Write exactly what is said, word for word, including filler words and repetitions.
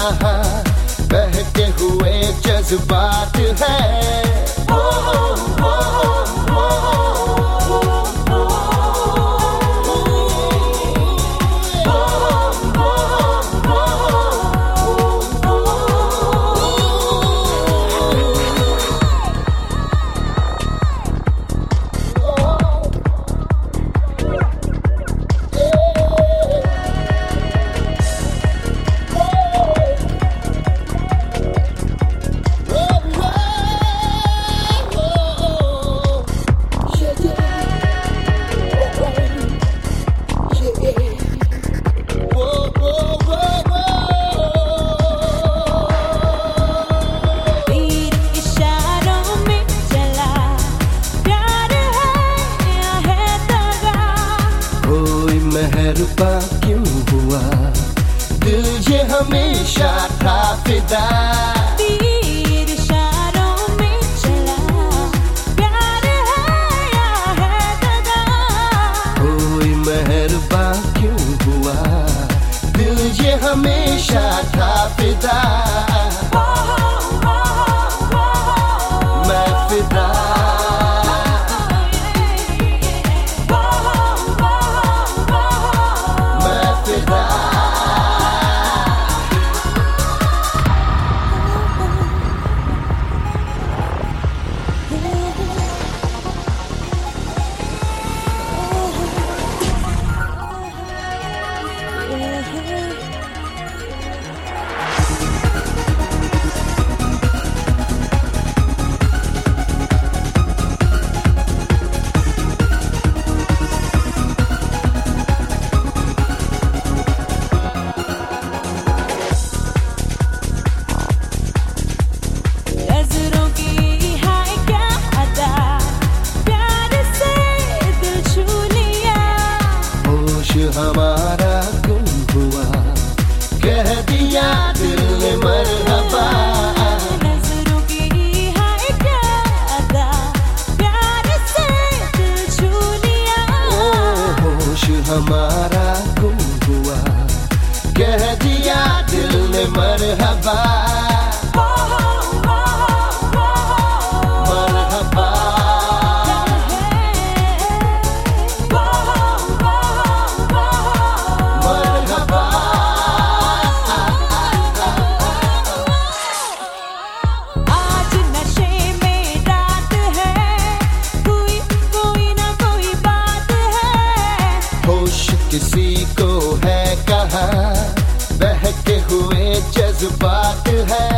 कहाँ बहके हुए जज्बात है। ओ, ओ, ओ, ओ, मेहरबा क्यों हुआ दिल ये हमेशा था फिदा। तीर इशारों में चला प्यार है या है दगा। कोई मेहरबा क्यों हुआ दिल ये हमेशा था फिदा। मैं फिदा हमारा गुम हुआ कह दिया दिल ने मरहबा। नजरों की हाय क्या अदा प्यार से दिल छू लिया। होश हमारा गुम हुआ कह दिया दिल ने मरहबा। किसी को है कहाँ बहके हुए जज्बात है।